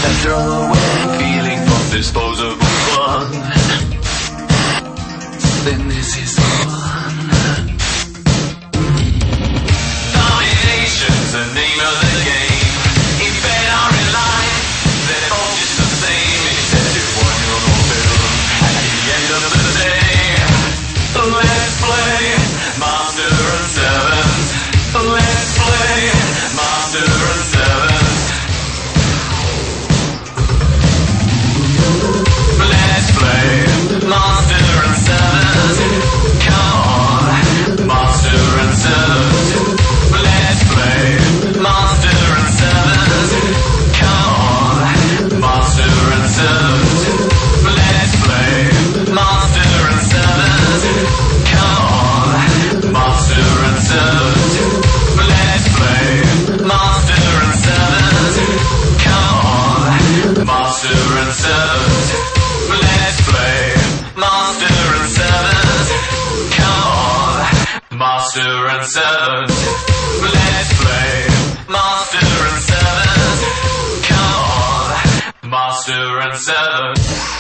Let's throw away feeling for disposable fun. Then this is fun. Domination's the name of the game. In bed or in life, they're all just the same. Except if one you're all bill at the end of the day. Let's play Master and Servant. Let's play Master and Servant. Let's play Master and Servant. Come on, Master and Servant. Let's play Master and Servant. Come on, Master and Servant. Let's play Master and Servant. Come on, Master and Servant. Let's play Master and Servant. Come on, Master and Servant. Let's play Master and Servant. Come on, Master and Servant. Let's play Master and Servant. Come on, Master and Servant.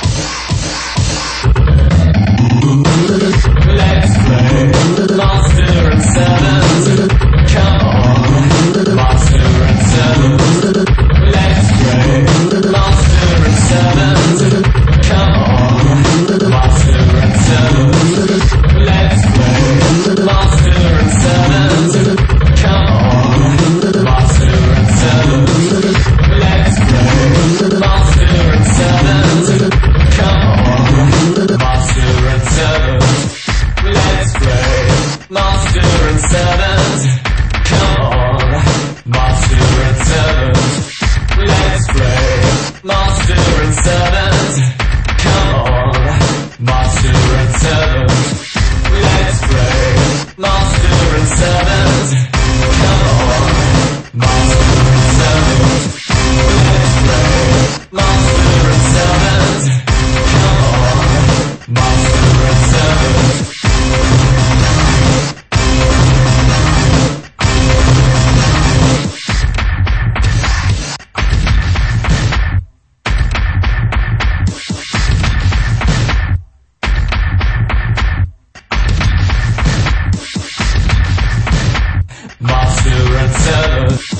Let's play Master and Servant. Come on, Master and Servant. Let's play Master and Servant. Come on, Master and Servant. Let's play Master and Servant. Come on, Master and Servant. Let's play Master and Servant. Come on, Master and Servant. Let's play Master and Servant. Come on, Master and Servant. Let's play Master and Servant. Come on, Master and Servant. Let's play Master and Servant. Come on, Master and Servant. Let's play Master and Servant. Come on, Master and Servant. Master and Servant.